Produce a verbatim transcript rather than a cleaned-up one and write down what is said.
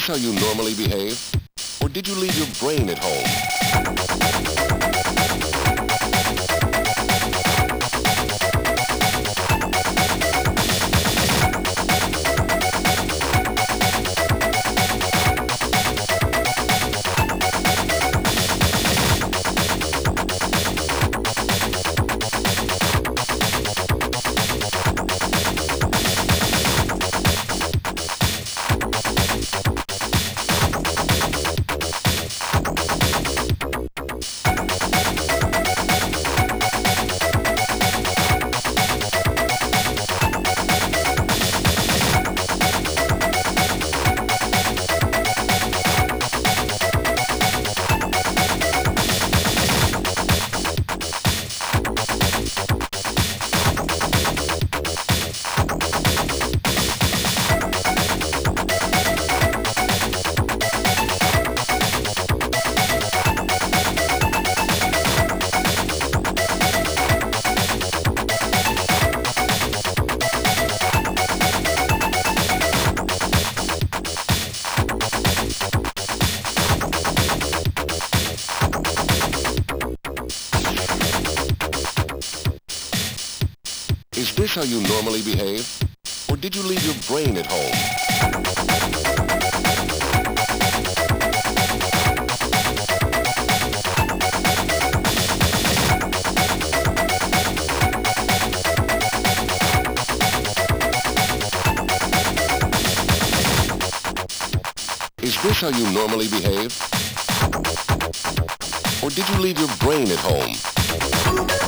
this how you normally behave? Or did you leave your brain at home? Is this how you normally behave? Or did you leave your brain at home? Is this how you normally behave? Or did you leave your brain at home?